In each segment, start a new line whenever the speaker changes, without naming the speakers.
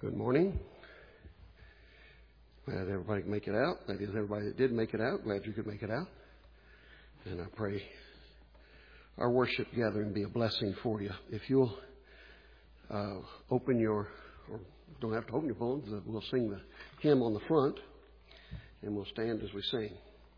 Good morning. Glad everybody could make it out. That is, everybody that did make it out. Glad you could make it out. And I pray our worship gathering be a blessing for you. If you'll open your, or don't have to open your phones, we'll sing the hymn on the front, and we'll stand as we sing.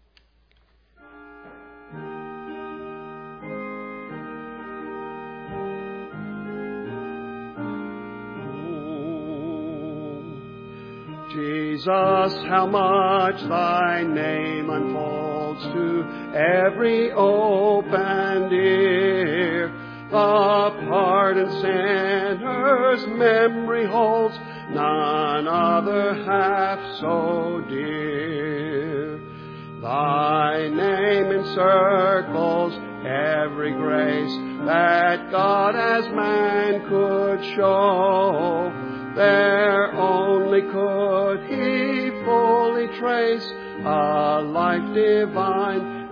Jesus, how much thy name unfolds to every opened ear. The pardoned sinner's memory holds none other half so dear. Thy name encircles every grace that God as man could show. There only could he fully trace a life divine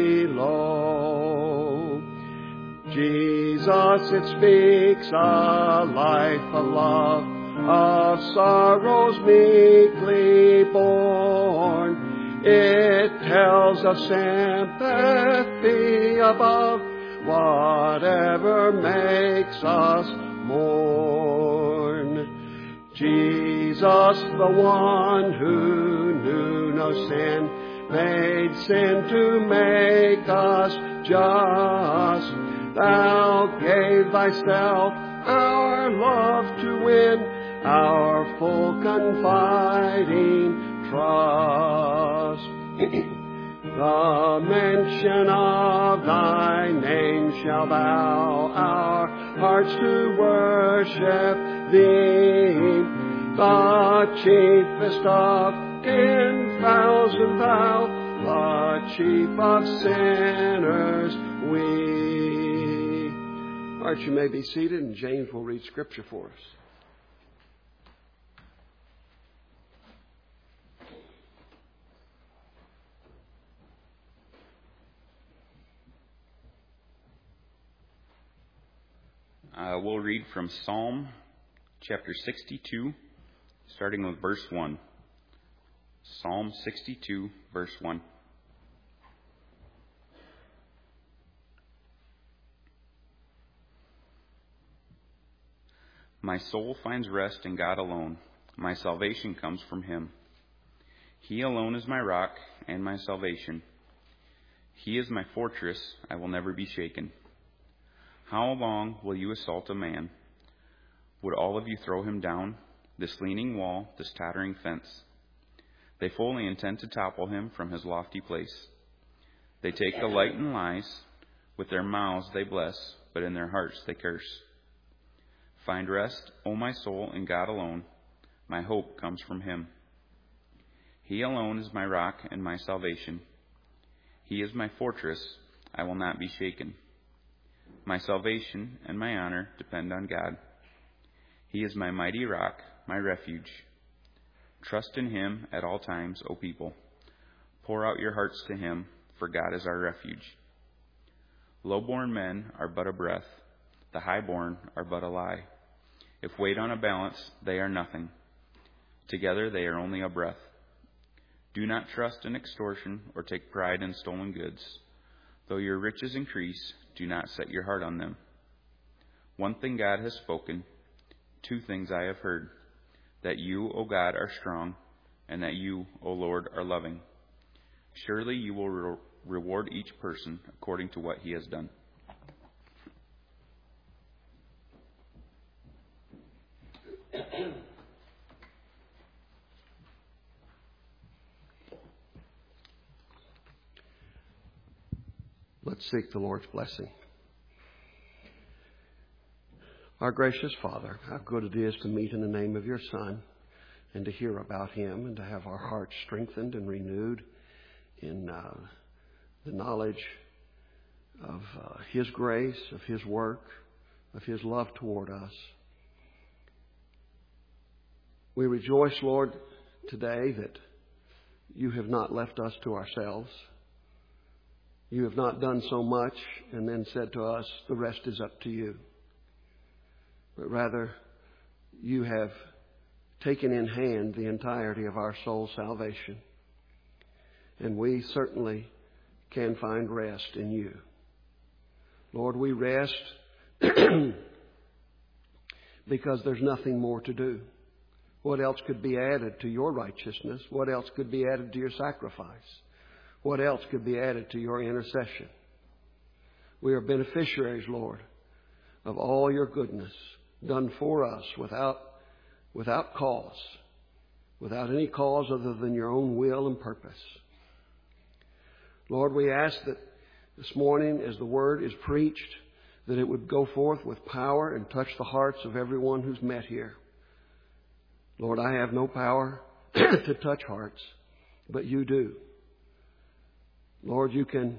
below. Jesus, it speaks a life of love, of sorrows meekly borne. It tells of sympathy above whatever makes us mourn. Jesus, the one who knew no sin, made sin to make us just. Thou gave thyself our love to win, our full confiding trust. The mention of thy name shall bow our hearts to worship thee. The chiefest of 10,000 thou, the chief of sinners we. All right, you may be seated, and James will read Scripture for us.
We'll read from Psalm chapter 62, starting with verse 1. Psalm 62, verse 1. My soul finds rest in God alone. My salvation comes from Him. He alone is my rock and my salvation. He is my fortress. I will never be shaken. How long will you assault a man? Would all of you throw him down? This leaning wall, this tottering fence. They fully intend to topple him from his lofty place. They take delight in lies. With their mouths they bless, but in their hearts they curse. Find rest, O my soul, in God alone. My hope comes from Him. He alone is my rock and my salvation. He is my fortress. I will not be shaken. My salvation and my honor depend on God. He is my mighty rock, my refuge. Trust in Him at all times, O people. Pour out your hearts to Him, for God is our refuge. Low-born men are but a breath. The high-born are but a lie. If weighed on a balance, they are nothing. Together they are only a breath. Do not trust in extortion or take pride in stolen goods. Though your riches increase, do not set your heart on them. One thing God has spoken, two things I have heard, that you, O God, are strong, and that you, O Lord, are loving. Surely you will reward each person according to what he has done.
Let's seek the Lord's blessing. Our gracious Father, how good it is to meet in the name of your Son and to hear about Him and to have our hearts strengthened and renewed in the knowledge of His grace, of His work, of His love toward us. We rejoice, Lord, today that you have not left us to ourselves. You have not done so much and then said to us, the rest is up to you. But rather, you have taken in hand the entirety of our soul's salvation. And we certainly can find rest in you. Lord, we rest because there's nothing more to do. What else could be added to your righteousness? What else could be added to your sacrifice? What else could be added to your intercession? We are beneficiaries, Lord, of all your goodness done for us without cause, without any cause other than your own will and purpose. Lord, we ask that this morning, as the word is preached, that it would go forth with power and touch the hearts of everyone who's met here. Lord, I have no power to touch hearts, but you do. Lord, you can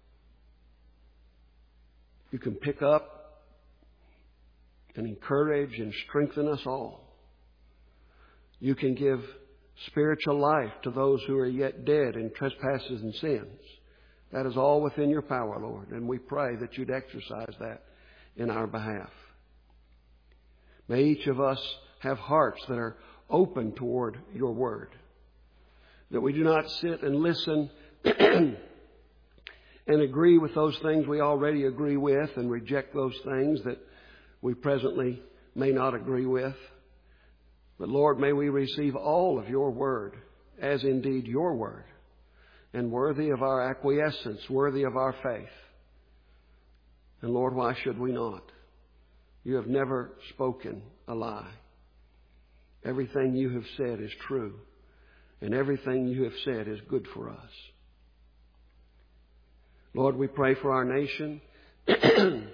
pick up and encourage and strengthen us all. You can give spiritual life to those who are yet dead in trespasses and sins. That is all within your power, Lord, and we pray that you'd exercise that in our behalf. May each of us have hearts that are open toward your word, that we do not sit and listen and agree with those things we already agree with and reject those things that we presently may not agree with. But Lord, may we receive all of your word as indeed your word, and worthy of our acquiescence, worthy of our faith. And Lord, why should we not? You have never spoken a lie. Everything you have said is true, and everything you have said is good for us. Lord, we pray for our nation and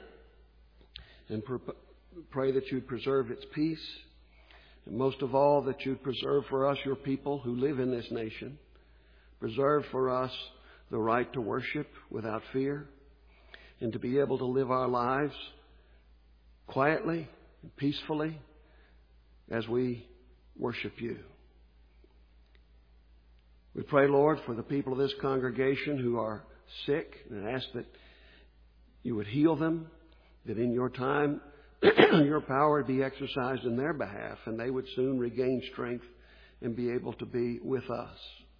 pray that you'd preserve its peace, and most of all that you'd preserve for us, your people who live in this nation. Preserve for us the right to worship without fear and to be able to live our lives quietly and peacefully as we worship you. We pray, Lord, for the people of this congregation who are sick, and ask that you would heal them, that in your time your power would be exercised in their behalf, and they would soon regain strength and be able to be with us.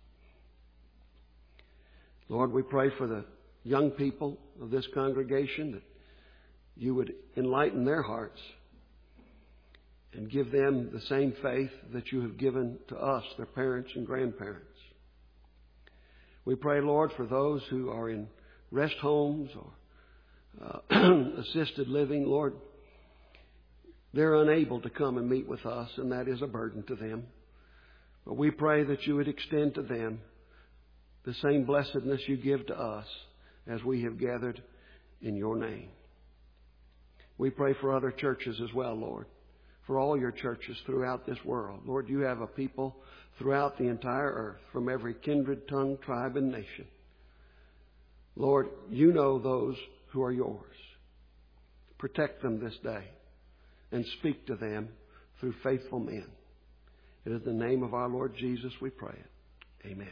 Lord, we pray for the young people of this congregation, that you would enlighten their hearts and give them the same faith that you have given to us, their parents and grandparents. We pray, Lord, for those who are in rest homes or assisted living. Lord, they're unable to come and meet with us, and that is a burden to them. But we pray that you would extend to them the same blessedness you give to us as we have gathered in your name. We pray for other churches as well, Lord, for all your churches throughout this world. Lord, you have a people throughout the entire earth, from every kindred, tongue, tribe, and nation. Lord, you know those who are yours. Protect them this day and speak to them through faithful men. It is in the name of our Lord Jesus we pray it. Amen.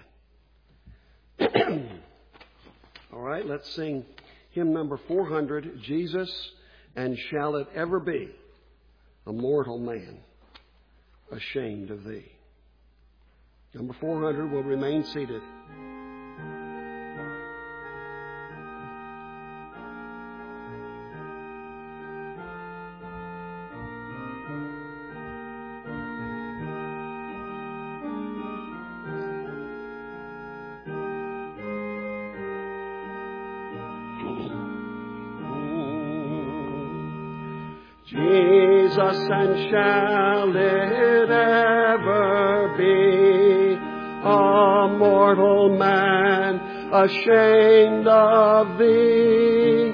All right, let's sing hymn number 400, Jesus, and Shall It Ever Be a Mortal Man Ashamed of Thee. Number 400 will remain seated. And shall it ever be a mortal man ashamed of thee,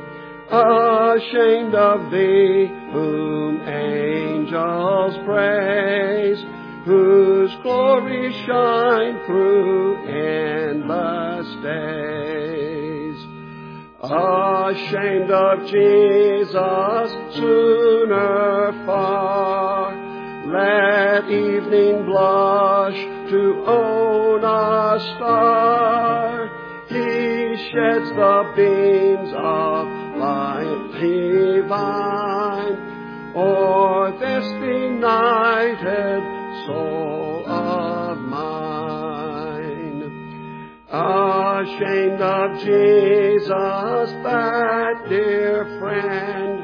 whom angels praise, whose glory shine through endless days? Ashamed of Jesus, sooner far, let evening blush to own a star. He sheds the beams of light divine o'er this benighted soul of mine. Ashamed of Jesus, that dear friend,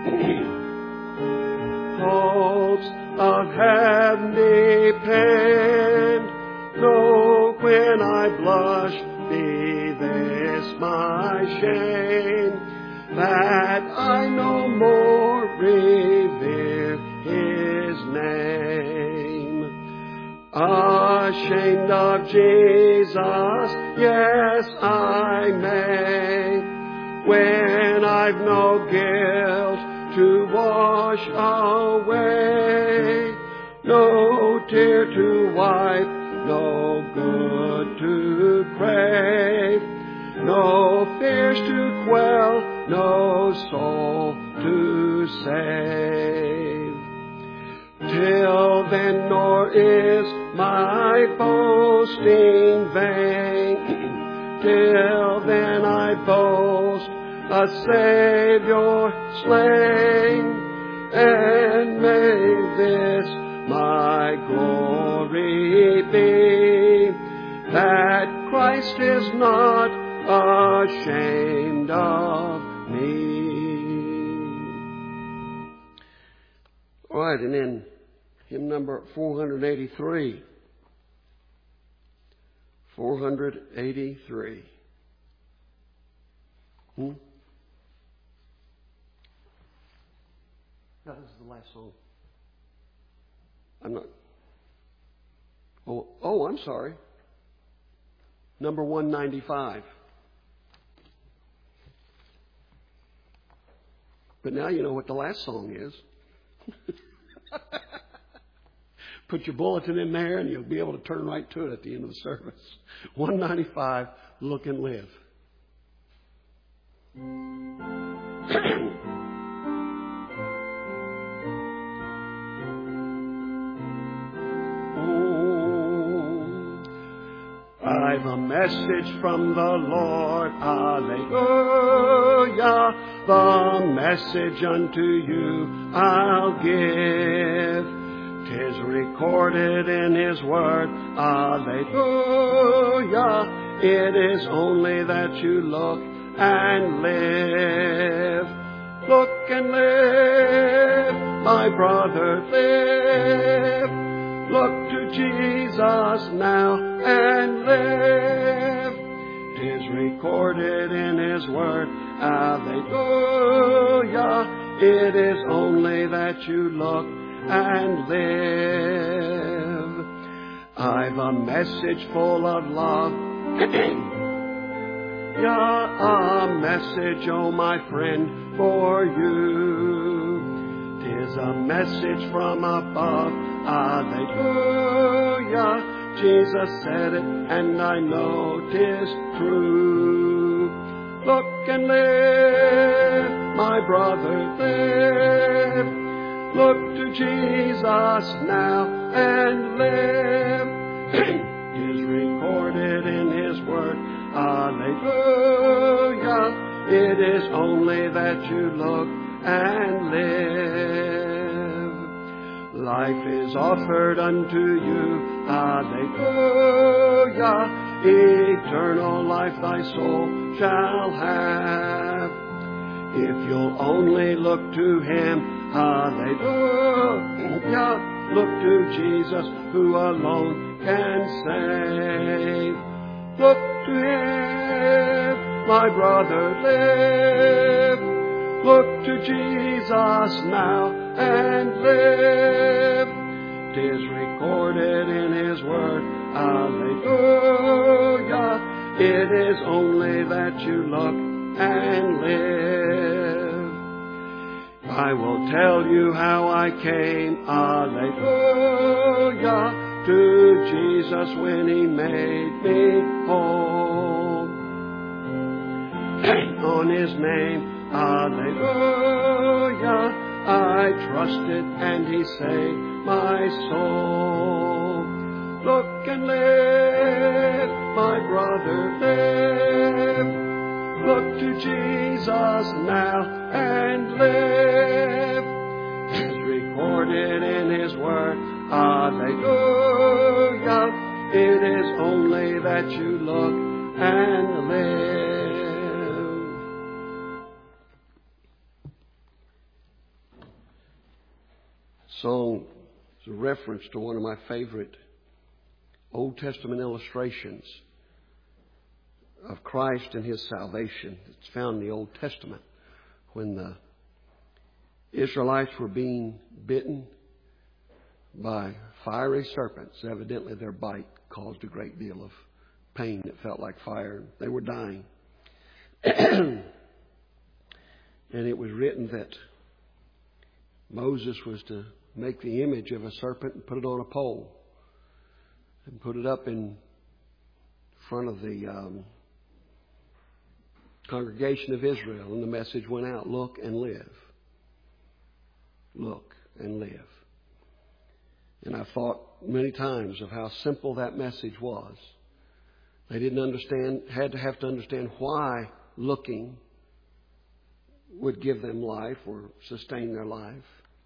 hopes of heaven depend. No, when I blush, be this my shame, that I no more revere His name. Ashamed of Jesus, yes I may, when I've no guilt to wash away, no tear to wipe, no good to crave, no fears to quell, no soul to save. Till then, nor is my boasting vain. Till then I boast a Savior slain, and may this my glory be, that Christ is not ashamed of me. All right, and then hymn number 483. 483. No, this is the last song. I'm not. Oh, I'm sorry. Number 195. But now you know what the last song is. Put your bulletin in there and you'll be able to turn right to it at the end of the service. 195, Look and Live. I've a message from the Lord, hallelujah. The message unto you I'll give. 'Tis recorded in His word, hallelujah. It is only that you look and live. Look and live, my brother, live. Look to Jesus now and live. 'Tis recorded in His word, hallelujah. It is only that you look and live. I've a message full of love. Yeah, a message, oh my friend, for you. 'Tis a message from above, hallelujah. Jesus said it, and I know 'tis true. Look and live, my brother, live. Look to Jesus now and live. 'Tis recorded in His word, hallelujah. It is only that you look and live. Life is offered unto you, hallelujah. Eternal life thy soul shall have, if you'll only look to Him, hallelujah. Look to Jesus, who alone can save. Look to Him, my brother, live. Look to Jesus now and live. 'Tis recorded in His word, hallelujah. It is only that you look and live. I will tell you how I came, hallelujah, to Jesus when He made me whole. On His name, hallelujah, I trusted and He saved my soul. Look and live, my brother, live. Look to Jesus now and live. 'Tis recorded in His word, Hallelujah. It is only that you look and live. Song is a reference to one of my favorite Old Testament illustrations of Christ and His salvation. It's found in the Old Testament when the Israelites were being bitten by fiery serpents. Evidently their bite caused a great deal of pain that felt like fire. They were dying. And it was written that Moses was to make the image of a serpent and put it on a pole and put it up in front of the congregation of Israel. And the message went out, look and live. Look and live. And I thought many times of how simple that message was. They didn't understand, had to understand why looking would give them life or sustain their life.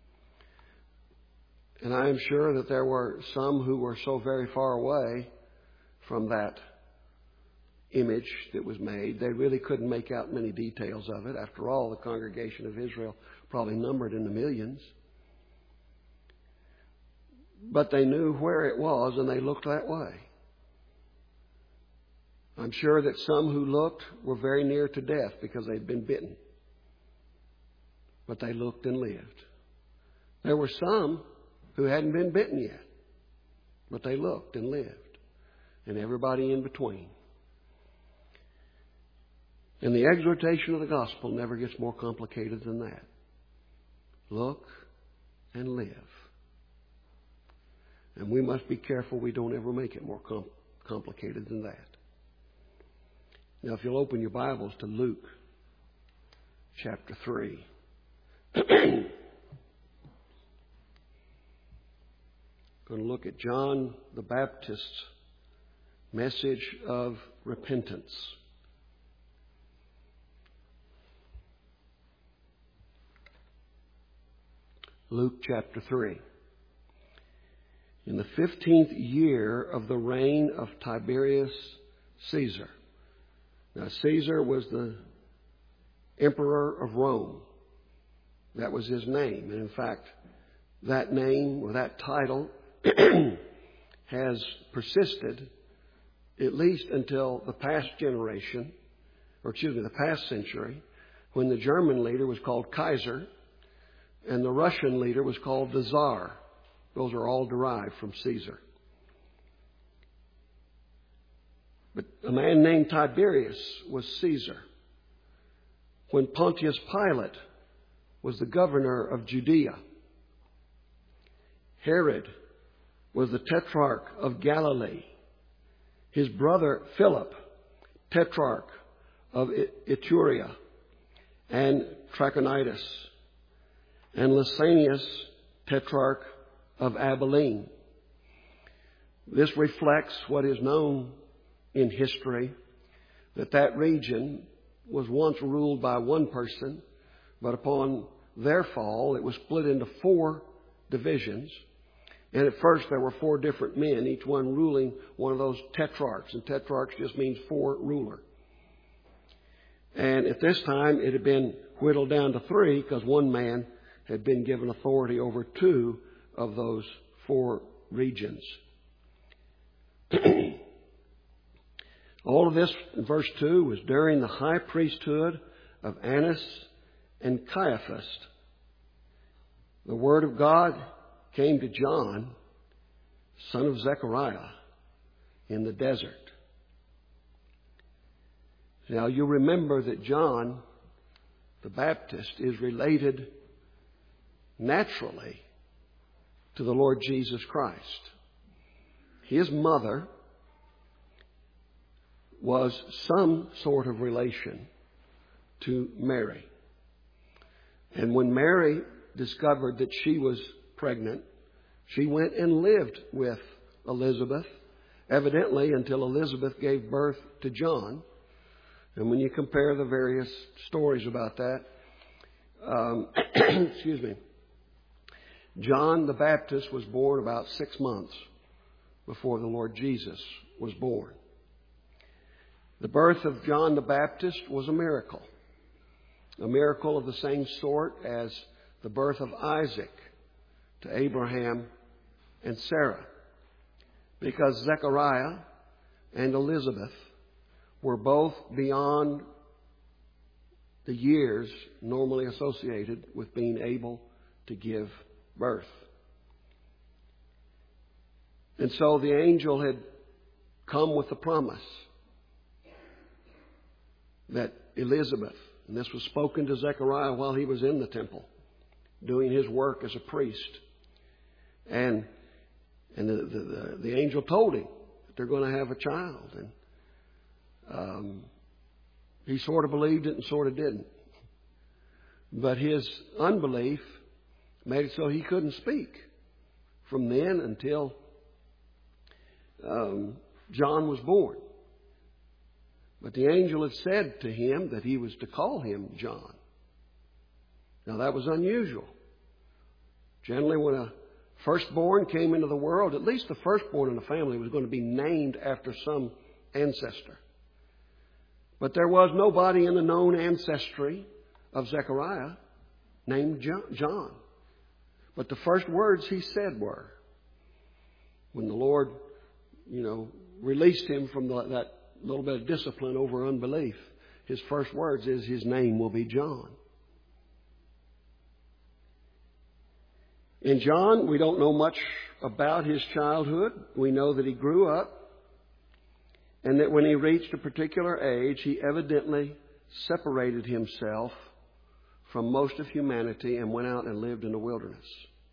And I am sure that there were some who were so very far away from that image that was made, they really couldn't make out many details of it. After all, the congregation of Israel probably numbered in the millions. But they knew where it was, and they looked that way. I'm sure that some who looked were very near to death because they'd been bitten. But they looked and lived. There were some who hadn't been bitten yet, but they looked and lived. And everybody in between. And the exhortation of the gospel never gets more complicated than that. Look and live. And we must be careful we don't ever make it more complicated than that. Now, if you'll open your Bibles to Luke chapter 3. Going to look at John the Baptist's message of repentance. Luke chapter 3. In the 15th year of the reign of Tiberius Caesar. Now, Caesar was the emperor of Rome. That was his name. And in fact, that name or that title has persisted at least until the past generation, the past century, when the German leader was called Kaiser and the Russian leader was called the Tsar. Those are all derived from Caesar. But a man named Tiberius was Caesar. When Pontius Pilate was the governor of Judea, Herod was the tetrarch of Galilee. His brother Philip, tetrarch of Iturea and Trachonitis, and Lysanias, tetrarch of Abilene. This reflects what is known in history, that region was once ruled by one person, but upon their fall, it was split into 4 divisions. And at first there were 4 different men, each one ruling one of those tetrarchs. And tetrarchs just means 4 ruler. And at this time it had been whittled down to 3 because one man had been given authority over 2 of those 4 regions. All of this, in verse 2, was during the high priesthood of Annas and Caiaphas. The word of God came to John, son of Zechariah, in the desert. Now, you remember that John the Baptist is related naturally to the Lord Jesus Christ. His mother was some sort of relation to Mary. And when Mary discovered that she was pregnant, she went and lived with Elizabeth, evidently until Elizabeth gave birth to John. And when you compare the various stories about that, John the Baptist was born about 6 months before the Lord Jesus was born. The birth of John the Baptist was a miracle of the same sort as the birth of Isaac to Abraham and Sarah, because Zechariah and Elizabeth were both beyond the years normally associated with being able to give birth. And so the angel had come with the promise that Elizabeth, and this was spoken to Zechariah while he was in the temple doing his work as a priest, and the angel told him that they're going to have a child, and he sort of believed it and sort of didn't. But his unbelief made it so he couldn't speak from then until John was born. But the angel had said to him that he was to call him John. Now that was unusual. Generally, when a firstborn came into the world, at least the firstborn in the family was going to be named after some ancestor. But there was nobody in the known ancestry of Zechariah named John. But the first words he said were, when the Lord, released him from that little bit of discipline over unbelief, his first words is, his name will be John. In John, we don't know much about his childhood. We know that he grew up, and that when he reached a particular age, he evidently separated himself from most of humanity and went out and lived in the wilderness.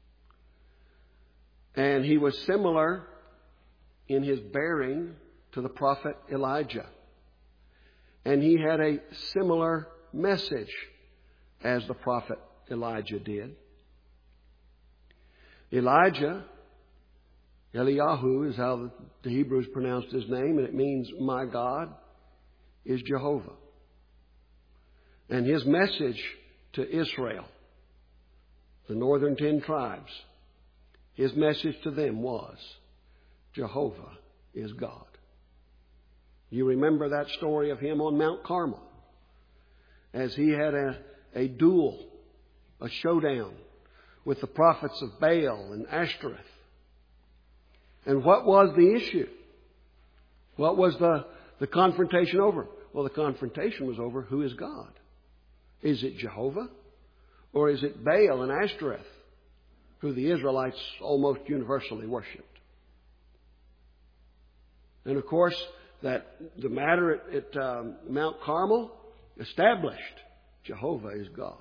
And he was similar in his bearing to the prophet Elijah. And he had a similar message as the prophet Elijah did. Elijah, Eliyahu is how the Hebrews pronounced his name, and it means my God is Jehovah. And his message to Israel, the northern 10 tribes, his message to them was, Jehovah is God. You remember that story of him on Mount Carmel, as he had a duel, a showdown with the prophets of Baal and Ashtoreth. And what was the issue? What was the confrontation over? Well, the confrontation was over who is God. Is it Jehovah? Or is it Baal and Ashtoreth, who the Israelites almost universally worshipped? And of course, that the matter at Mount Carmel established Jehovah is God.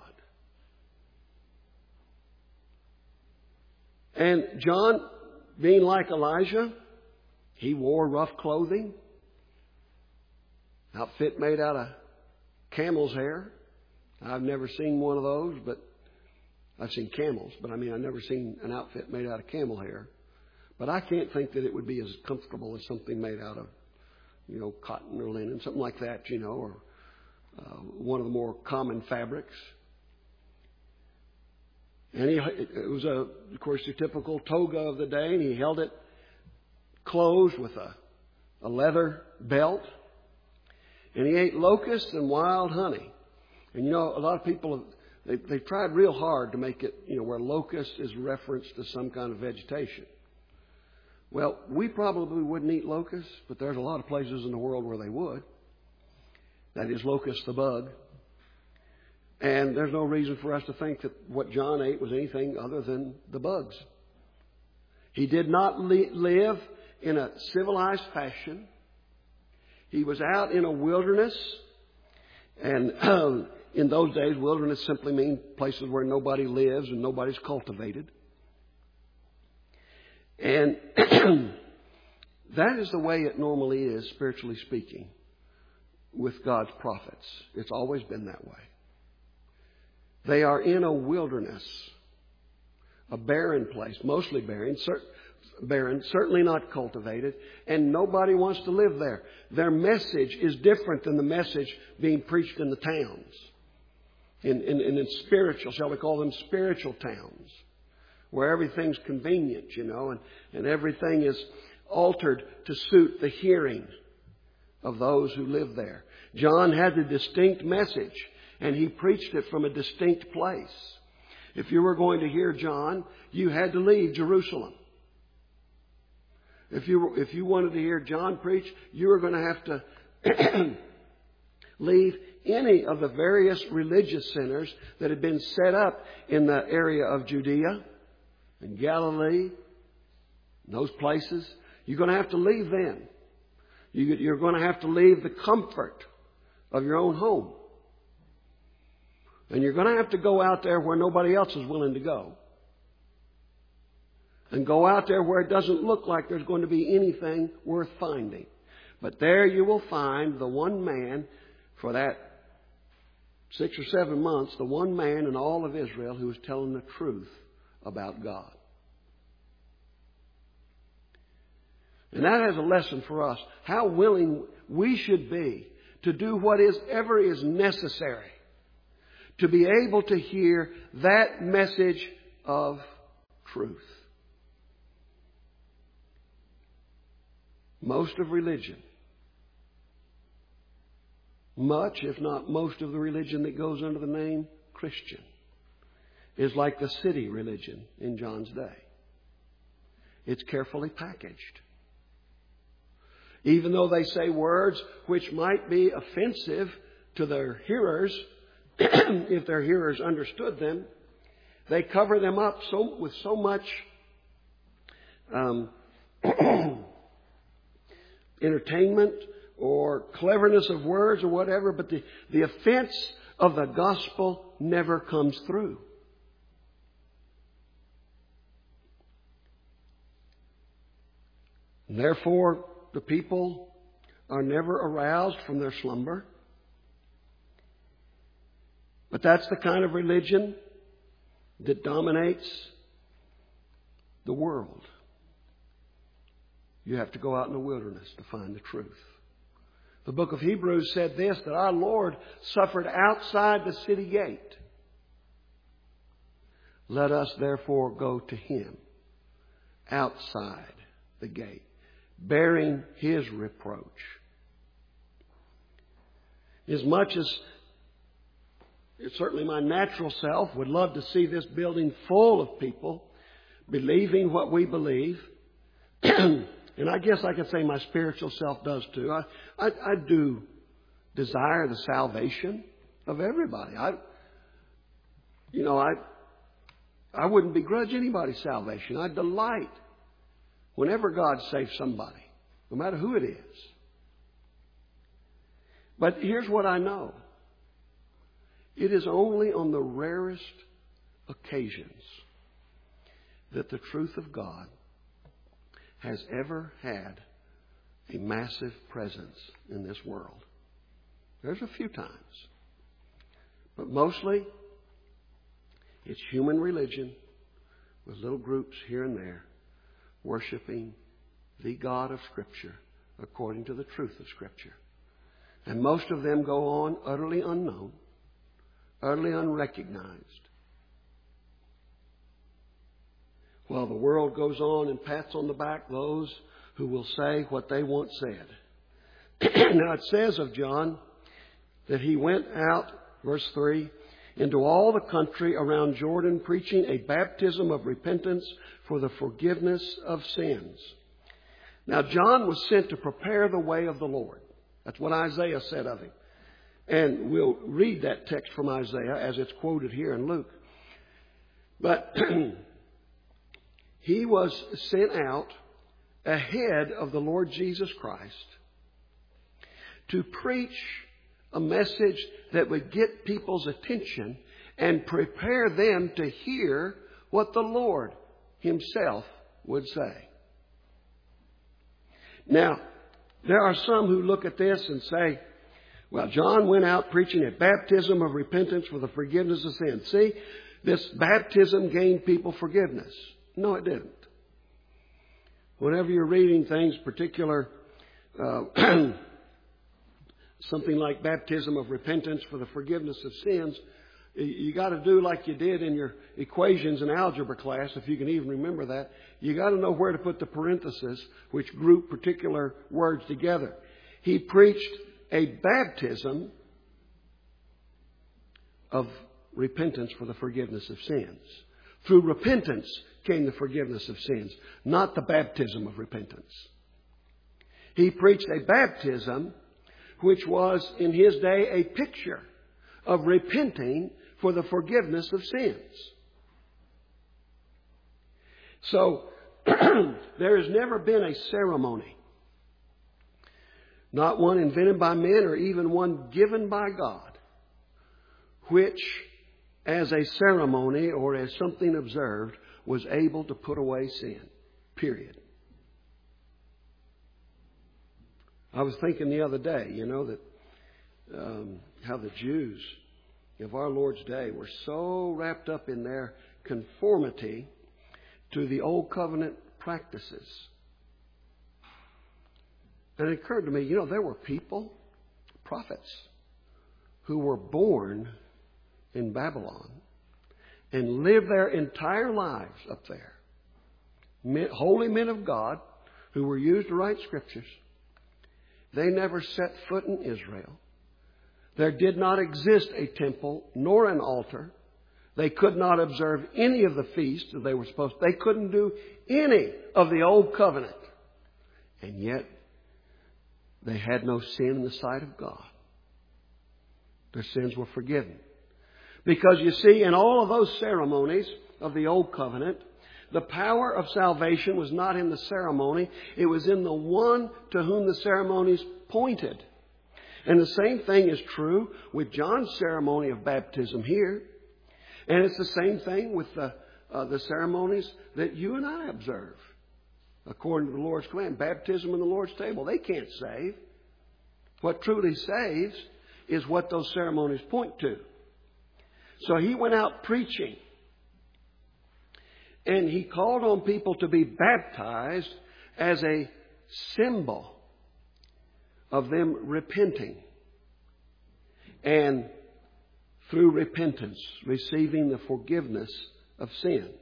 And John, being like Elijah, he wore rough clothing, outfit made out of camel's hair. I've never seen one of those, but I've seen camels. But I've never seen an outfit made out of camel hair. But I can't think that it would be as comfortable as something made out of, cotton or linen, something like that, or one of the more common fabrics. And it was, of course, the typical toga of the day, and he held it closed with a leather belt. And he ate locusts and wild honey. And a lot of people, they've tried real hard to make it, where locust is referenced to some kind of vegetation. Well, we probably wouldn't eat locusts, but there's a lot of places in the world where they would. That is locust the bug. And there's no reason for us to think that what John ate was anything other than the bugs. He did not live in a civilized fashion. He was out in a wilderness. And in those days, wilderness simply means places where nobody lives and nobody's cultivated. And that is the way it normally is, spiritually speaking, with God's prophets. It's always been that way. They are in a wilderness, a barren place, mostly barren, certainly not cultivated, and nobody wants to live there. Their message is different than the message being preached in the towns, in spiritual, shall we call them spiritual towns, where everything's convenient, and everything is altered to suit the hearing of those who live there. John had a distinct message, and he preached it from a distinct place. If you were going to hear John, you had to leave Jerusalem. If you wanted to hear John preach, you were going to have to leave any of the various religious centers that had been set up in the area of Judea and Galilee, those places. You're going to have to leave them. You're going to have to leave the comfort of your own home. And you're going to have to go out there where nobody else is willing to go. And go out there where it doesn't look like there's going to be anything worth finding. But there you will find the one man for that 6 or 7 months, the one man in all of Israel who was telling the truth about God. And that has a lesson for us, how willing we should be to do whatever is necessary to be able to hear that message of truth. Most of religion, much, if not most of the religion that goes under the name Christian, is like the city religion in John's day. It's carefully packaged. Even though they say words which might be offensive to their hearers, if their hearers understood them, they cover them up with so much entertainment or cleverness of words or whatever, but the offense of the gospel never comes through. And therefore, the people are never aroused from their slumber. But that's the kind of religion that dominates the world. You have to go out in the wilderness to find the truth. The book of Hebrews said this, that our Lord suffered outside the city gate. Let us therefore go to Him outside the gate, bearing His reproach. As much as certainly my natural self would love to see this building full of people believing what we believe, and I guess I could say my spiritual self does too. I do desire the salvation of everybody. I wouldn't begrudge anybody's salvation. I delight whenever God saves somebody, no matter who it is. But here's what I know. It is only on the rarest occasions that the truth of God has ever had a massive presence in this world. There's a few times. But mostly, it's human religion with little groups here and there worshiping the God of Scripture according to the truth of Scripture. And most of them go on utterly unknown, utterly unrecognized, while the world goes on and pats on the back those who will say what they once said. Now it says of John that he went out, verse 3, into all the country around Jordan, preaching a baptism of repentance for the forgiveness of sins. Now John was sent to prepare the way of the Lord. That's what Isaiah said of him. And we'll read that text from Isaiah as it's quoted here in Luke. But he was sent out ahead of the Lord Jesus Christ to preach a message that would get people's attention and prepare them to hear what the Lord Himself would say. Now, there are some who look at this and say, well, John went out preaching a baptism of repentance for the forgiveness of sins. See, this baptism gained people forgiveness. No, it didn't. Whenever you're reading things, particular, something like baptism of repentance for the forgiveness of sins, You got to do like you did in your equations in algebra class, if you can even remember that. You got to know where to put the parentheses, which group particular words together. He preached a baptism of repentance for the forgiveness of sins. Through repentance came the forgiveness of sins, not the baptism of repentance. He preached a baptism which was in his day a picture of repenting for the forgiveness of sins. So, there has never been a ceremony, not one invented by men or even one given by God, which as a ceremony or as something observed was able to put away sin. Period. I was thinking the other day, that how the Jews of our Lord's day were so wrapped up in their conformity to the old covenant practices. And it occurred to me, there were people, prophets, who were born in Babylon and lived their entire lives up there. Holy men of God who were used to write scriptures. They never set foot in Israel. There did not exist a temple nor an altar. They could not observe any of the feasts that they were supposed to. They couldn't do any of the old covenant. And yet, they had no sin in the sight of God. Their sins were forgiven. Because you see, in all of those ceremonies of the old covenant, the power of salvation was not in the ceremony. It was in the one to whom the ceremonies pointed. And the same thing is true with John's ceremony of baptism here. And it's the same thing with the ceremonies that you and I observe. According to the Lord's command, baptism and the Lord's table, they can't save. What truly saves is what those ceremonies point to. So he went out preaching. And he called on people to be baptized as a symbol of them repenting. And through repentance, receiving the forgiveness of sins.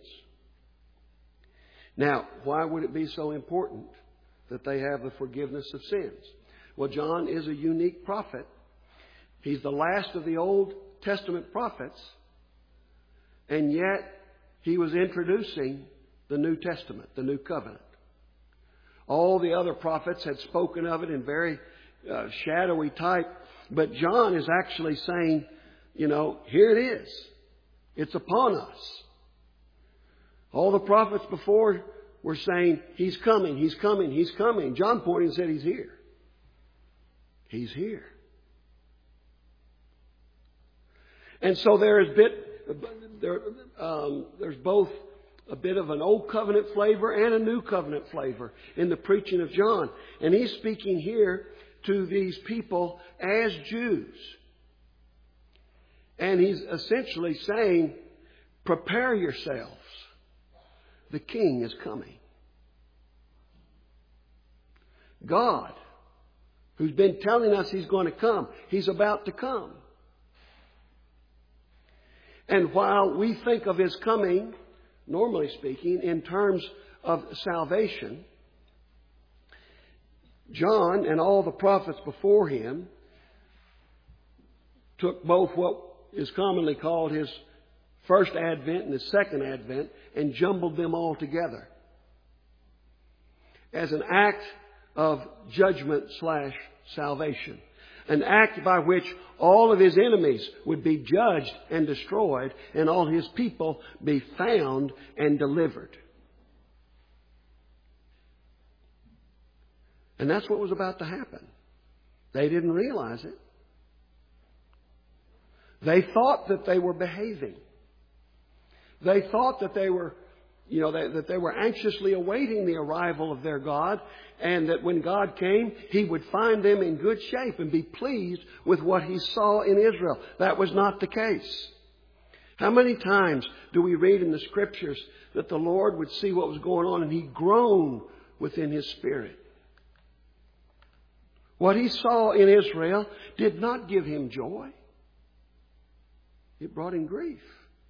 Now, why would it be so important that they have the forgiveness of sins? Well, John is a unique prophet. He's the last of the Old Testament prophets. And yet, he was introducing the New Testament, the New Covenant. All the other prophets had spoken of it in very shadowy type. But John is actually saying, here it is. It's upon us. All the prophets before were saying, He's coming, He's coming, He's coming. John pointed and said, He's here. He's here. And so there's both a bit of an old covenant flavor and a new covenant flavor in the preaching of John. And he's speaking here to these people as Jews. And he's essentially saying, prepare yourselves. The King is coming. God, who's been telling us He's going to come, He's about to come. And while we think of His coming, normally speaking, in terms of salvation, John and all the prophets before him took both what is commonly called His first advent and His second advent and jumbled them all together as an act of judgment / salvation. An act by which all of His enemies would be judged and destroyed and all His people be found and delivered. And that's what was about to happen. They didn't realize it. They thought that they were behaving. They thought that they were, that they were anxiously awaiting the arrival of their God, and that when God came, He would find them in good shape and be pleased with what He saw in Israel. That was not the case. How many times do we read in the Scriptures that the Lord would see what was going on and He groaned within His spirit? What He saw in Israel did not give Him joy. It brought him grief.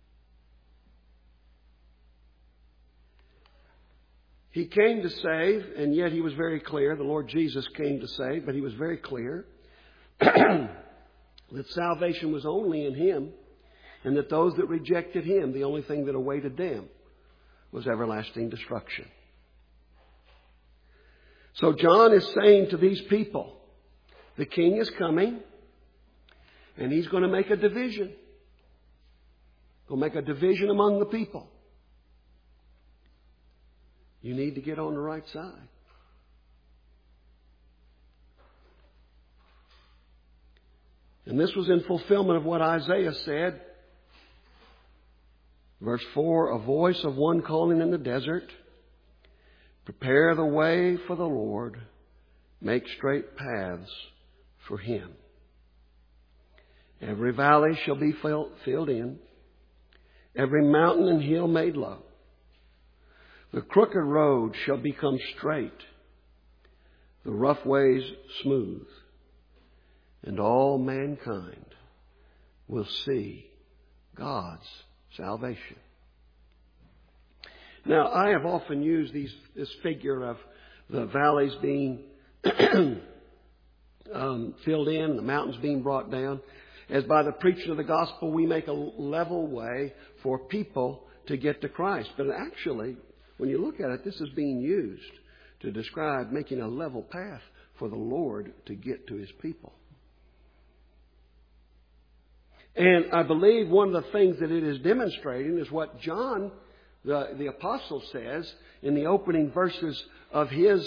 He came to save, and yet he was very clear. The Lord Jesus came to save, but he was very clear that salvation was only in him, and that those that rejected him, the only thing that awaited them was everlasting destruction. So John is saying to these people, the king is coming, and he's going to make a division. He'll make a division among the people. You need to get on the right side. And this was in fulfillment of what Isaiah said. Verse 4, a voice of one calling in the desert, prepare the way for the Lord, make straight paths for Him. Every valley shall be filled in, every mountain and hill made low. The crooked road shall become straight, the rough ways smooth, and all mankind will see God's salvation. Now, I have often used this figure of the valleys being filled in, the mountains being brought down, as by the preaching of the gospel we make a level way for people to get to Christ. But actually, when you look at it, this is being used to describe making a level path for the Lord to get to His people. And I believe one of the things that it is demonstrating is what John, the apostle, says in the opening verses of his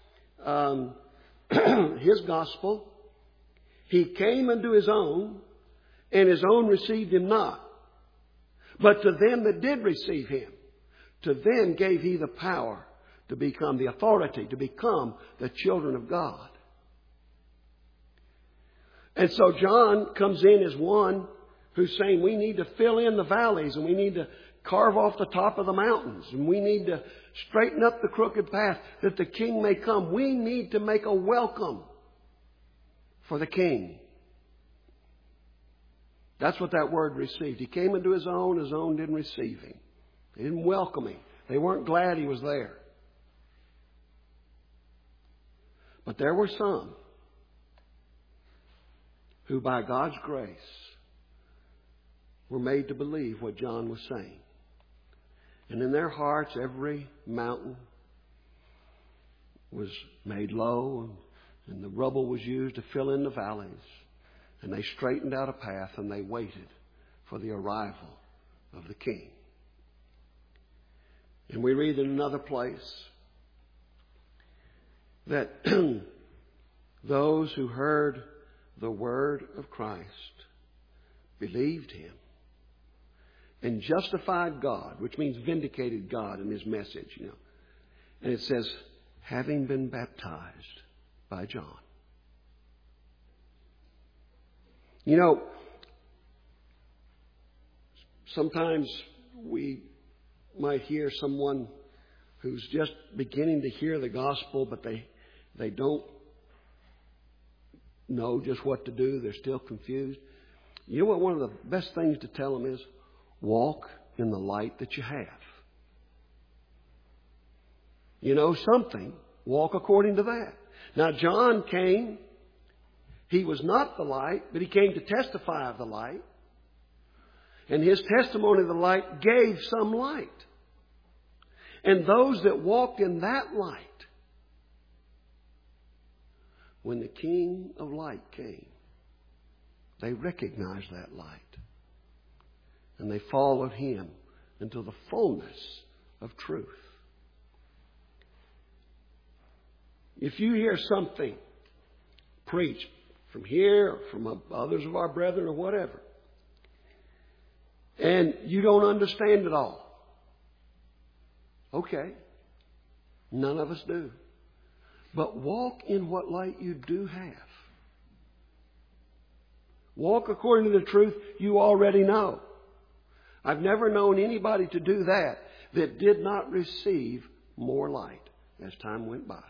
gospel. He came unto His own, and His own received Him not. But to them that did receive Him, to them gave He the power to become the authority, to become the children of God. And so John comes in as one who's saying we need to fill in the valleys, and we need to carve off the top of the mountains, and we need to straighten up the crooked path that the King may come. We need to make a welcome for the King. That's what that word received. He came into His own didn't receive Him. They didn't welcome Him. They weren't glad He was there. But there were some who, by God's grace, were made to believe what John was saying. And in their hearts, every mountain was made low, and the rubble was used to fill in the valleys. And they straightened out a path, and they waited for the arrival of the King. And we read in another place that those who heard the word of Christ believed Him and justified God, which means vindicated God in His message, And it says, having been baptized by John. Sometimes we might hear someone who's just beginning to hear the gospel, but they don't know just what to do. They're still confused. You know what one of the best things to tell them is? Walk in the light that you have. You know something. Walk according to that. Now, John came. He was not the light, but he came to testify of the light. And his testimony of the light gave some light. And those that walked in that light, when the King of Light came, they recognized that light. And they followed Him into the fullness of truth. If you hear something preached from here, or from others of our brethren, or whatever, and you don't understand it all, okay, none of us do. But walk in what light you do have. Walk according to the truth you already know. I've never known anybody to do that did not receive more light as time went by.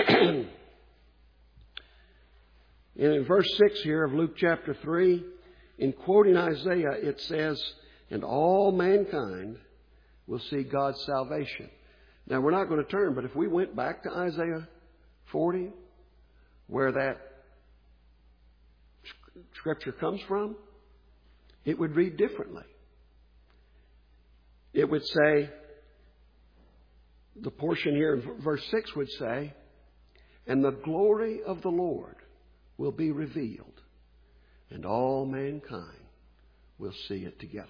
And in verse 6 here of Luke chapter 3, in quoting Isaiah, it says, and all mankind will see God's salvation. Now, we're not going to turn, but if we went back to Isaiah 40, where that scripture comes from, it would read differently. It would say, the portion here in verse 6 would say, and the glory of the Lord will be revealed, and all mankind will see it together.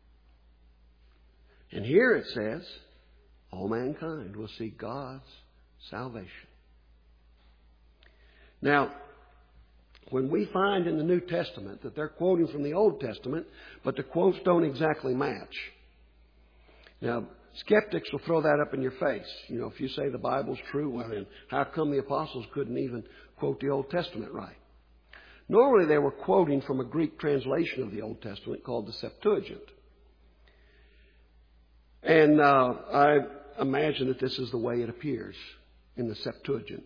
And here it says, all mankind will see God's salvation. Now, when we find in the New Testament that they're quoting from the Old Testament, but the quotes don't exactly match. Now, skeptics will throw that up in your face. You know, if you say the Bible's true, well then, how come the apostles couldn't even quote the Old Testament right? Normally they were quoting from a Greek translation of the Old Testament called the Septuagint. And I imagine that this is the way it appears in the Septuagint.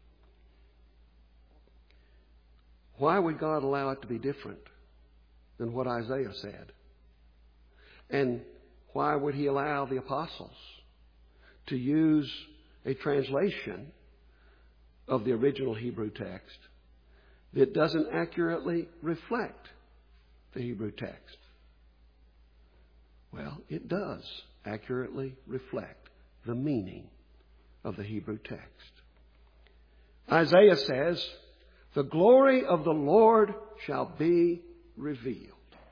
Why would God allow it to be different than what Isaiah said? And why would He allow the apostles to use a translation of the original Hebrew text that doesn't accurately reflect the Hebrew text? Well, it does accurately reflect the meaning of the Hebrew text. Isaiah says, the glory of the Lord shall be revealed.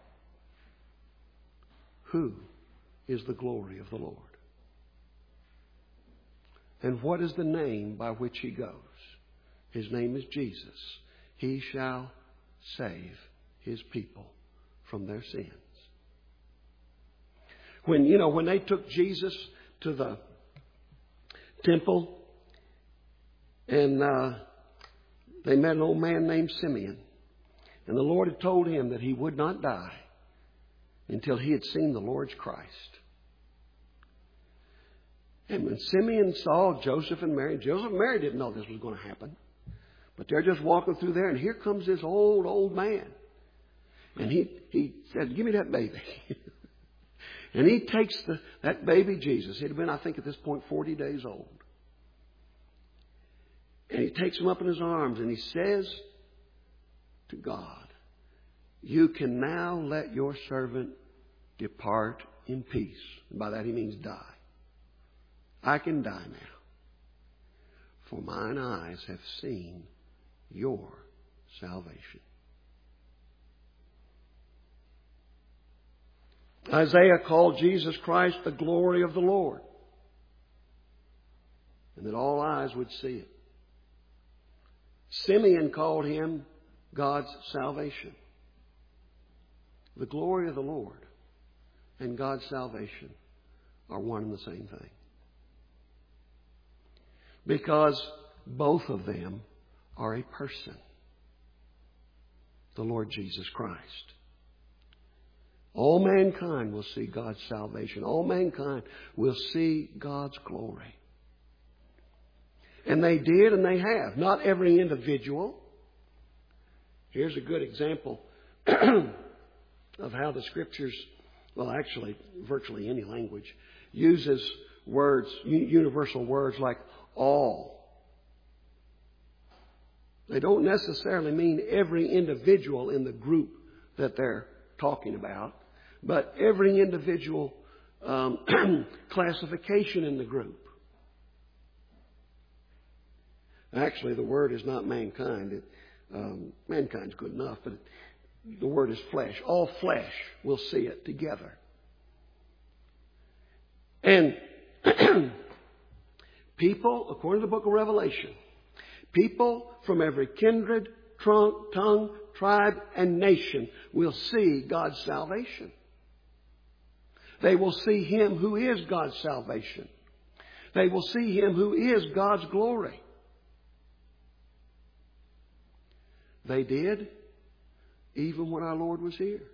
Who is the glory of the Lord? And what is the name by which He goes? His name is Jesus. He shall save His people from their sins. When they took Jesus to the temple and they met an old man named Simeon, and the Lord had told him that he would not die until he had seen the Lord's Christ. And when Simeon saw Joseph and Mary didn't know this was going to happen. But they're just walking through there, and here comes this old man. And he said, give me that baby. And he takes that baby Jesus. He'd been, I think, at this point, 40 days old. And he takes him up in his arms, and he says to God, you can now let your servant depart in peace. And by that he means die. I can die now, for mine eyes have seen your salvation. Isaiah called Jesus Christ the glory of the Lord, and that all eyes would see it. Simeon called Him God's salvation. The glory of the Lord and God's salvation are one and the same thing. Because both of them are a person. The Lord Jesus Christ. All mankind will see God's salvation. All mankind will see God's glory. And they did and they have. Not every individual. Here's a good example of how the Scriptures, well, actually, virtually any language, uses words, universal words like all. They don't necessarily mean every individual in the group that they're talking about, but every individual classification in the group. Actually, the word is not mankind. Mankind's good enough, but the word is flesh. All flesh will see it together. And people, according to the book of Revelation, people from every kindred, tongue, tribe, and nation will see God's salvation. They will see Him who is God's salvation. They will see Him who is God's glory. They did, even when our Lord was here.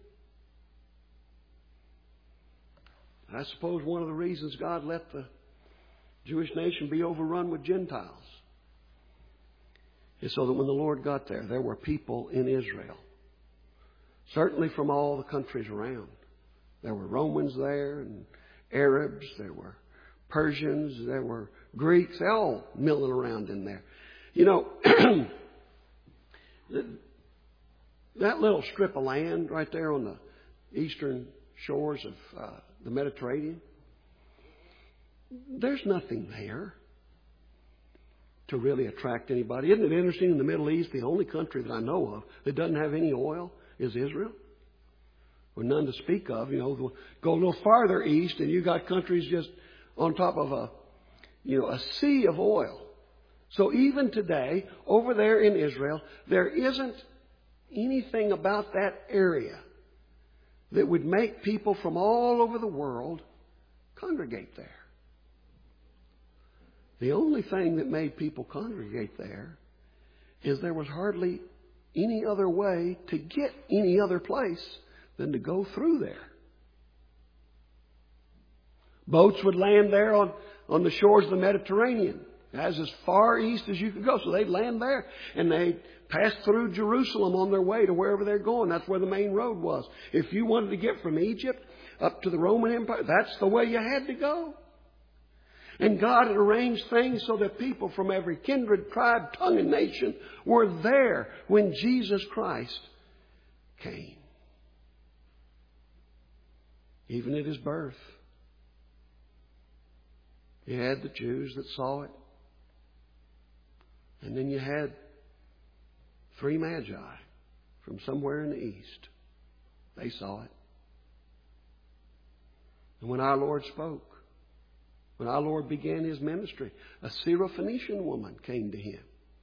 I suppose one of the reasons God let the Jewish nation be overrun with Gentiles is so that when the Lord got there, there were people in Israel certainly from all the countries around. There were Romans there and Arabs, there were Persians, there were Greeks, they all milling around in there. You know, that little strip of land right there on the eastern shores of the Mediterranean, there's nothing there to really attract anybody. Isn't it interesting, in the Middle East, the only country that I know of that doesn't have any oil is Israel? Or none to speak of. You know, go a little farther east and you got countries just on top of a sea of oil. So even today, over there in Israel, there isn't anything about that area that would make people from all over the world congregate there. The only thing that made people congregate there is there was hardly any other way to get any other place than to go through there. Boats would land there on the shores of the Mediterranean, as far east as you could go. So they'd land there and they'd pass through Jerusalem on their way to wherever they're going. That's where the main road was. If you wanted to get from Egypt up to the Roman Empire, that's the way you had to go. And God had arranged things so that people from every kindred, tribe, tongue, and nation were there when Jesus Christ came. Even at His birth, you had the Jews that saw it. And then you had 3 magi from somewhere in the east. They saw it. And when our Lord spoke, when our Lord began His ministry, a Syrophoenician woman came to Him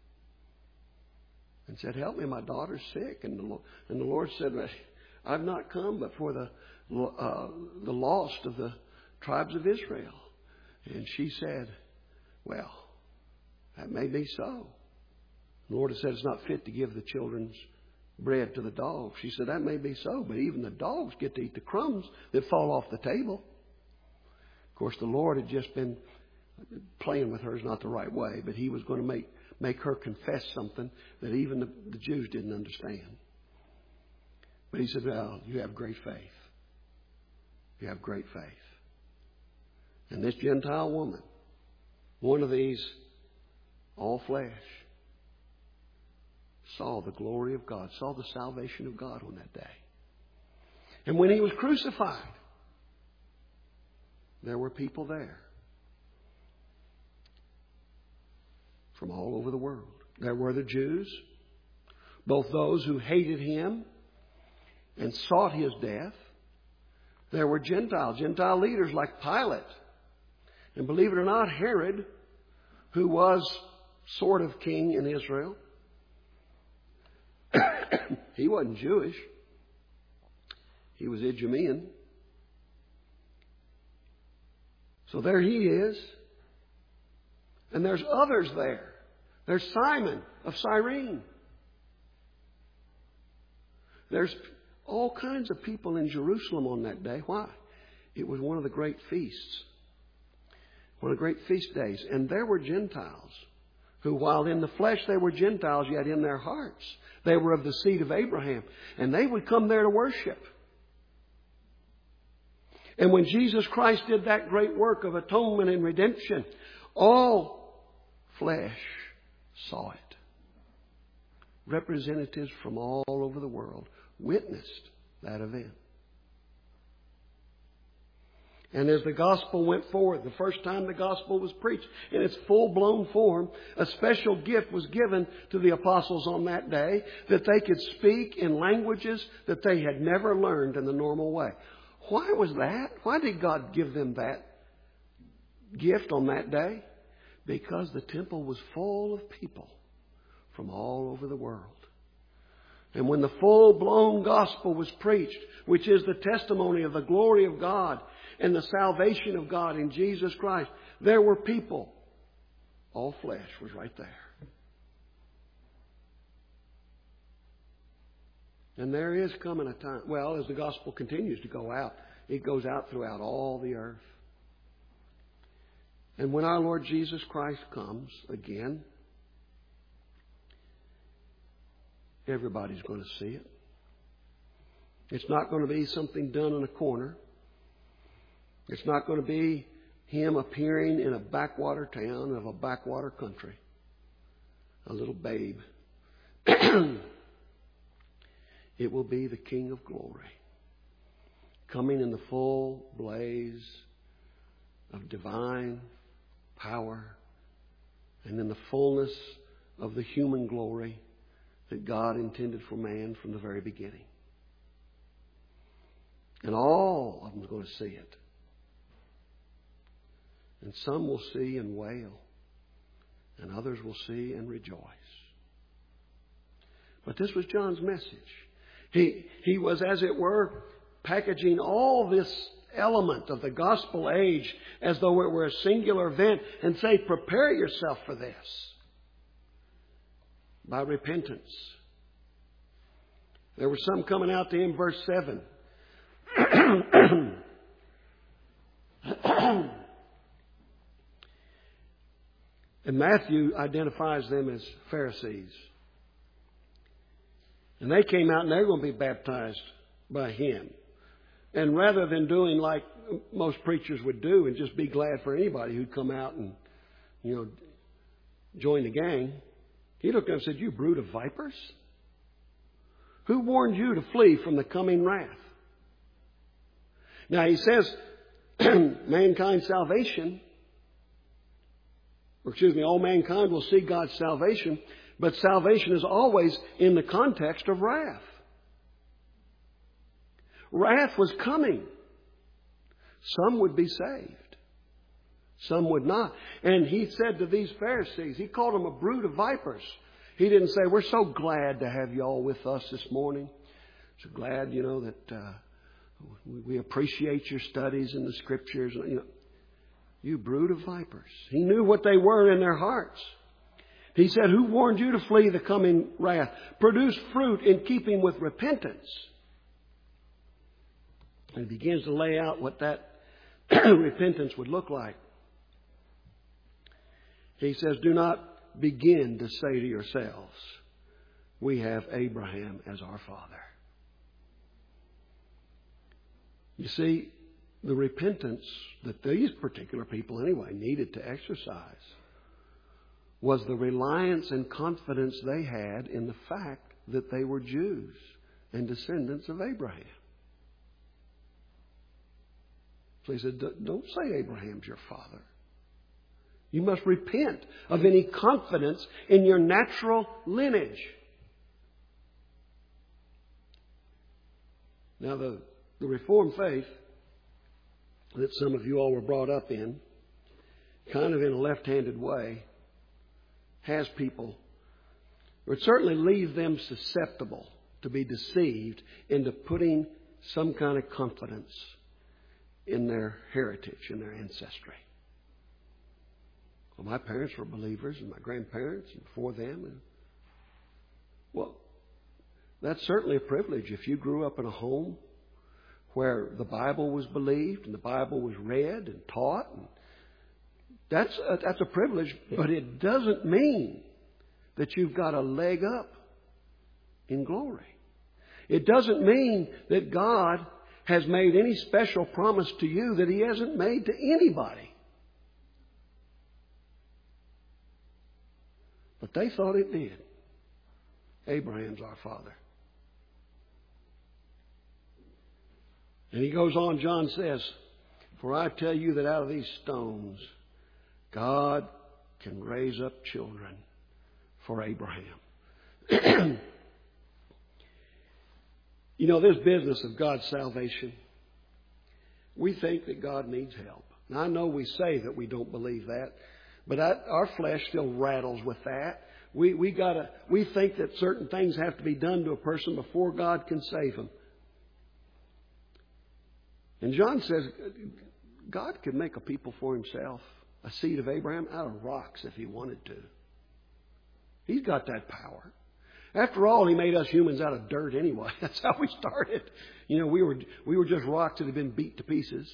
and said, "Help me, my daughter's sick." And the Lord said, "I've not come but for the lost of the tribes of Israel." And she said, "Well, that may be so." The Lord had said it's not fit to give the children's bread to the dogs. She said, "That may be so, but even the dogs get to eat the crumbs that fall off the table." Of course, the Lord had just been playing with her, is not the right way, but He was going to make her confess something that even the Jews didn't understand. But He said, "Well, you have great faith. You have great faith." And this Gentile woman, one of these all flesh, saw the glory of God, saw the salvation of God on that day. And when He was crucified, there were people there from all over the world. There were the Jews, both those who hated Him and sought His death. There were Gentile leaders like Pilate. And believe it or not, Herod, who was sort of king in Israel, he wasn't Jewish. He was Idumean. So there he is. And there's others there. There's Simon of Cyrene. There's all kinds of people in Jerusalem on that day. Why? It was one of the great feasts. One of the great feast days. And there were Gentiles who, while in the flesh they were Gentiles, yet in their hearts they were of the seed of Abraham. And they would come there to worship. And when Jesus Christ did that great work of atonement and redemption, all flesh saw it. Representatives from all over the world witnessed that event. And as the gospel went forward, the first time the gospel was preached in its full-blown form, a special gift was given to the apostles on that day that they could speak in languages that they had never learned in the normal way. Why was that? Why did God give them that gift on that day? Because the temple was full of people from all over the world. And when the full-blown gospel was preached, which is the testimony of the glory of God and the salvation of God in Jesus Christ, there were people. All flesh was right there. And there is coming a time, well, as the gospel continues to go out, it goes out throughout all the earth. And when our Lord Jesus Christ comes again, everybody's going to see it. It's not going to be something done in a corner. It's not going to be Him appearing in a backwater town of a backwater country. A little babe. It will be the King of glory, coming in the full blaze of divine power and in the fullness of the human glory that God intended for man from the very beginning. And all of them are going to see it. And some will see and wail, and others will see and rejoice. But this was John's message. He was, as it were, packaging all this element of the gospel age as though it were a singular event and say, prepare yourself for this by repentance. There were some coming out to him, verse 7. And Matthew identifies them as Pharisees. And they came out and they're going to be baptized by him. And rather than doing like most preachers would do and just be glad for anybody who'd come out and, join the gang, he looked up and said, "You brood of vipers? Who warned you to flee from the coming wrath?" Now he says, mankind's salvation, all mankind will see God's salvation, but salvation is always in the context of wrath. Wrath was coming. Some would be saved. Some would not. And he said to these Pharisees, he called them a brood of vipers. He didn't say, "We're so glad to have you all with us this morning. So glad, that we appreciate your studies in the Scriptures." You brood of vipers. He knew what they were in their hearts. He said, "Who warned you to flee the coming wrath? Produce fruit in keeping with repentance." And he begins to lay out what that repentance would look like. He says, "Do not begin to say to yourselves, 'We have Abraham as our father.'" You see, the repentance that these particular people anyway needed to exercise was the reliance and confidence they had in the fact that they were Jews and descendants of Abraham. So he said, "Don't say Abraham's your father. You must repent of any confidence in your natural lineage." Now, the Reformed faith that some of you all were brought up in, kind of in a left-handed way, has people, or it certainly leaves them susceptible to be deceived into putting some kind of confidence in their heritage, in their ancestry. Well, my parents were believers, and my grandparents, and before them. Well, that's certainly a privilege. If you grew up in a home where the Bible was believed and the Bible was read and taught, and that's a privilege, but it doesn't mean that you've got a leg up in glory. It doesn't mean that God has made any special promise to you that He hasn't made to anybody. But they thought it did. Abraham's our father. And he goes on, John says, "For I tell you that out of these stones, God can raise up children for Abraham." This business of God's salvation, we think that God needs help. Now, I know we say that we don't believe that, but our flesh still rattles with that. We think that certain things have to be done to a person before God can save him. And John says God could make a people for Himself, a seed of Abraham, out of rocks if He wanted to. He's got that power. After all, He made us humans out of dirt anyway. That's how we started. We were just rocks that had been beat to pieces.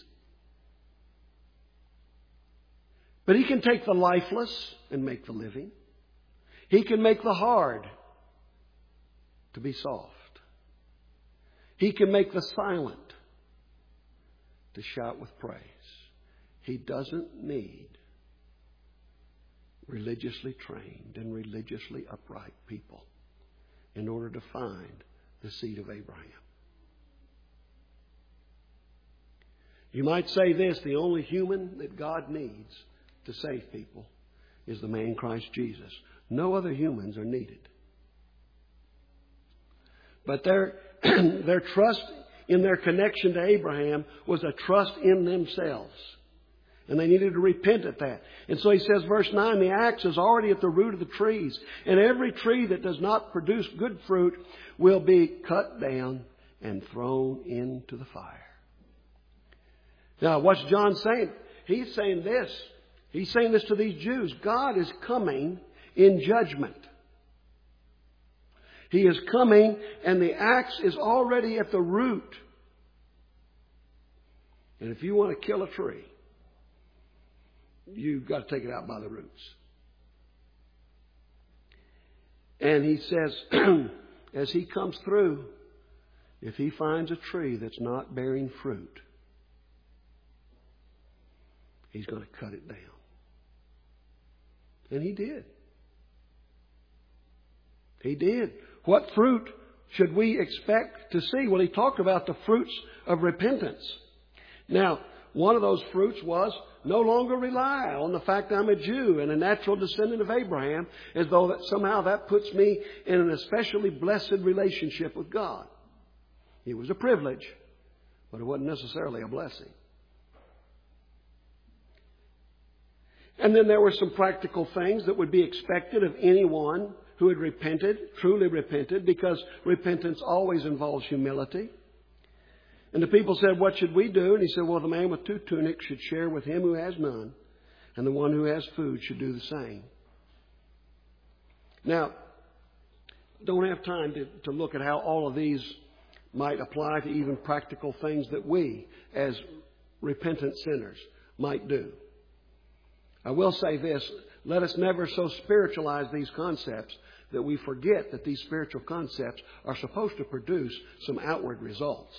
But He can take the lifeless and make the living. He can make the hard to be soft. He can make the silent to shout with praise. He doesn't need religiously trained and religiously upright people in order to find the seed of Abraham. You might say this: the only human that God needs to save people is the man Christ Jesus. No other humans are needed. But their trust in their connection to Abraham was a trust in themselves. And they needed to repent at that. And so he says, verse 9, the axe is already at the root of the trees. And every tree that does not produce good fruit will be cut down and thrown into the fire. Now, what's John saying? He's saying this. He's saying this to these Jews. God is coming in judgment. He is coming, and the axe is already at the root. And if you want to kill a tree, you've got to take it out by the roots. And he says, as he comes through, if he finds a tree that's not bearing fruit, he's going to cut it down. And he did. He did. What fruit should we expect to see? Well, he talked about the fruits of repentance. Now, one of those fruits was no longer rely on the fact I'm a Jew and a natural descendant of Abraham, as though that somehow that puts me in an especially blessed relationship with God. It was a privilege, but it wasn't necessarily a blessing. And then there were some practical things that would be expected of anyone who had repented, truly repented, because repentance always involves humility. And the people said, what should we do? And he said, well, the man with 2 tunics should share with him who has none, and the one who has food should do the same. Now, don't have time to look at how all of these might apply to even practical things that we, as repentant sinners, might do. I will say this: let us never so spiritualize these concepts that we forget that these spiritual concepts are supposed to produce some outward results.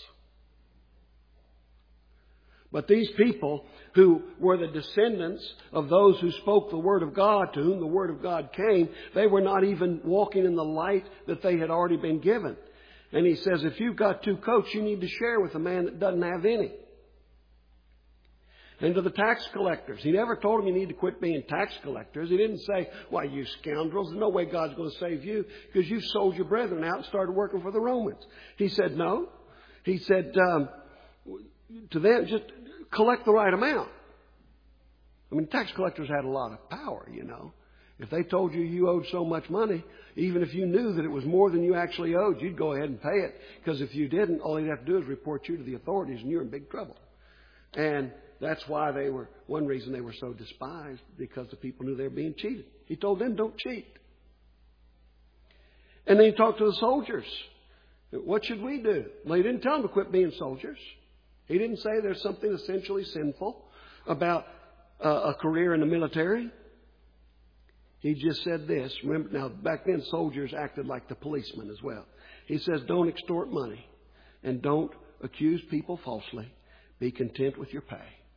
But these people who were the descendants of those who spoke the Word of God, to whom the Word of God came, they were not even walking in the light that they had already been given. And he says, if you've got 2 coats, you need to share with a man that doesn't have any. And to the tax collectors, he never told them you need to quit being tax collectors. He didn't say, why, you scoundrels, there's no way God's going to save you because you've sold your brethren out and started working for the Romans. He said, no. He said to them, just collect the right amount. I mean, tax collectors had a lot of power, you know. If they told you owed so much money, even if you knew that it was more than you actually owed, you'd go ahead and pay it. Because if you didn't, all they'd have to do is report you to the authorities and you're in big trouble. And that's why one reason they were so despised, because the people knew they were being cheated. He told them, don't cheat. And then he talked to the soldiers. What should we do? Well, he didn't tell them to quit being soldiers. He didn't say there's something essentially sinful about a career in the military. He just said this. Remember, now, back then, soldiers acted like the policemen as well. He says, don't extort money and don't accuse people falsely. Be content with your pay.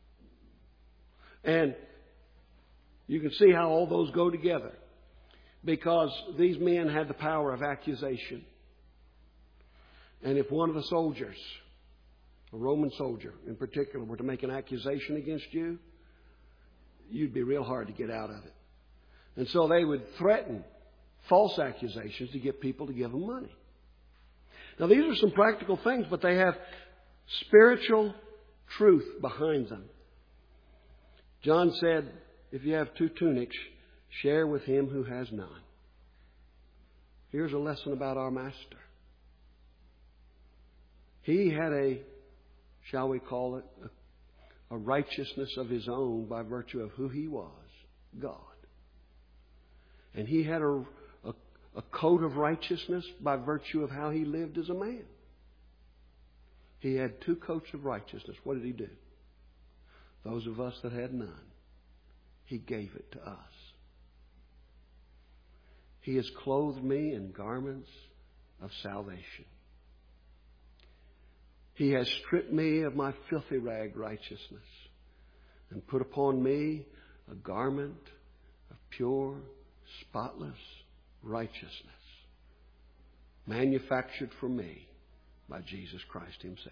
And you can see how all those go together, because these men had the power of accusation. And if one of the soldiers, a Roman soldier in particular, were to make an accusation against you, you'd be real hard to get out of it. And so they would threaten false accusations to get people to give them money. Now, these are some practical things, but they have spiritual truth behind them. John said, if you have 2 tunics, share with him who has none. Here's a lesson about our Master. He had shall we call it, a righteousness of his own by virtue of who he was, God. And he had a coat of righteousness by virtue of how he lived as a man. He had 2 coats of righteousness. What did he do? Those of us that had none, he gave it to us. He has clothed me in garments of salvation. He has stripped me of my filthy rag righteousness and put upon me a garment of pure, spotless righteousness, manufactured for me by Jesus Christ Himself.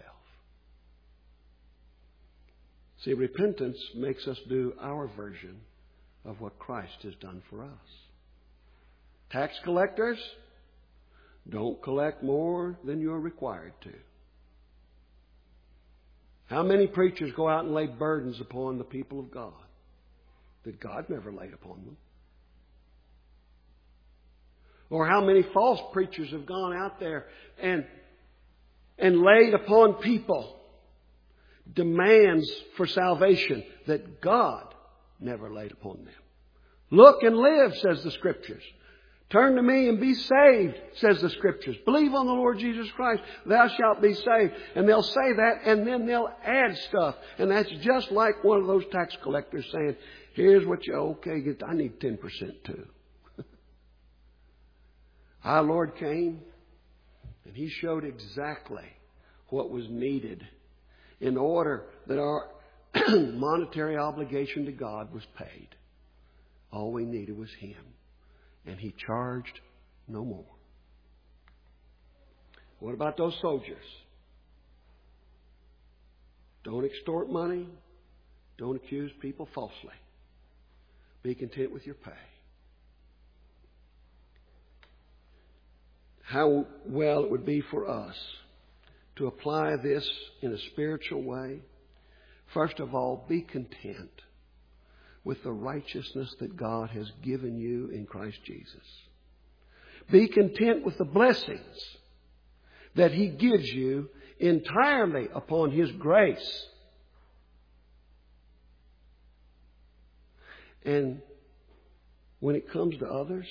See, repentance makes us do our version of what Christ has done for us. Tax collectors, don't collect more than you're required to. How many preachers go out and lay burdens upon the people of God that God never laid upon them? Or how many false preachers have gone out there and laid upon people demands for salvation that God never laid upon them? Look and live, says the Scriptures. Turn to me and be saved, says the Scriptures. Believe on the Lord Jesus Christ, thou shalt be saved. And they'll say that, and then they'll add stuff. And that's just like one of those tax collectors saying, here's what I need 10% too. Our Lord came, and He showed exactly what was needed in order that our monetary obligation to God was paid. All we needed was Him. And He charged no more. What about those soldiers? Don't extort money. Don't accuse people falsely. Be content with your pay. How well it would be for us to apply this in a spiritual way. First of all, be content with the righteousness that God has given you in Christ Jesus. Be content with the blessings that He gives you entirely upon His grace. And when it comes to others,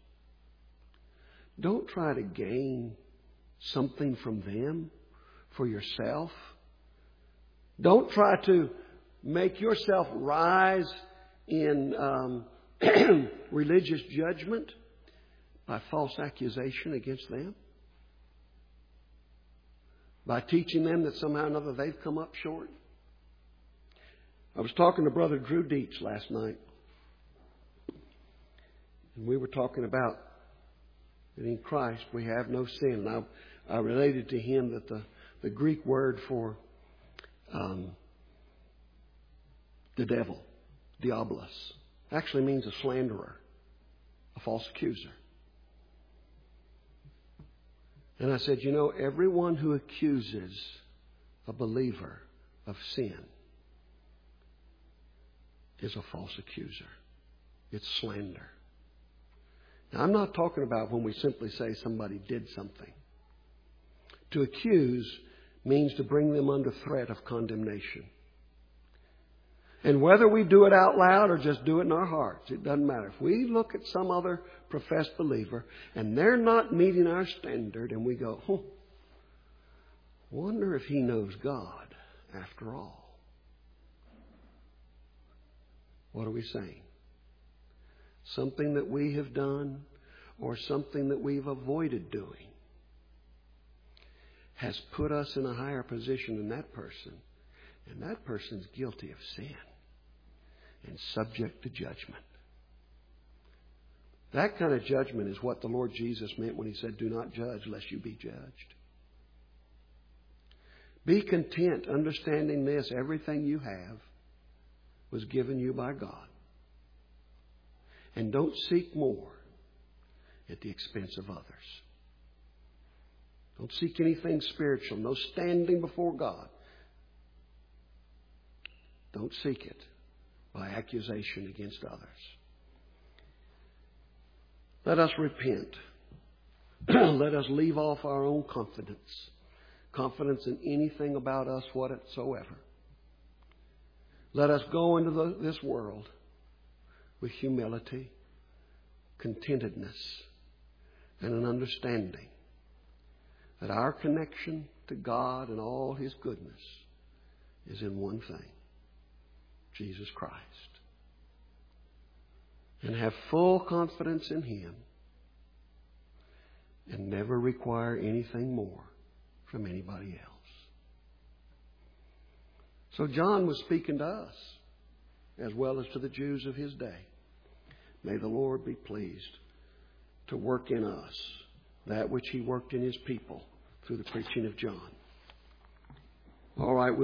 don't try to gain something from them for yourself. Don't try to make yourself rise in religious judgment by false accusation against them, by teaching them that somehow or another they've come up short. I was talking to Brother Drew Dietz last night, and we were talking about that in Christ we have no sin. And I related to him that the Greek word for the devil, diabolos, actually means a slanderer, a false accuser. And I said, everyone who accuses a believer of sin is a false accuser. It's slander. Now, I'm not talking about when we simply say somebody did something. To accuse means to bring them under threat of condemnation. And whether we do it out loud or just do it in our hearts, it doesn't matter. If we look at some other professed believer and they're not meeting our standard and we go, wonder if he knows God after all. What are we saying? Something that we have done or something that we've avoided doing has put us in a higher position than that person. And that person's guilty of sin and subject to judgment. That kind of judgment is what the Lord Jesus meant when He said, do not judge lest you be judged. Be content understanding this. Everything you have was given you by God. And don't seek more at the expense of others. Don't seek anything spiritual. No standing before God. Don't seek it by accusation against others. Let us repent. Let us leave off our own confidence in anything about us whatsoever. Let us go into this world with humility, contentedness, and an understanding that our connection to God and all His goodness is in one thing, Jesus Christ. And have full confidence in Him and never require anything more from anybody else. So John was speaking to us as well as to the Jews of his day. May the Lord be pleased to work in us that which he worked in his people through the preaching of John. All right.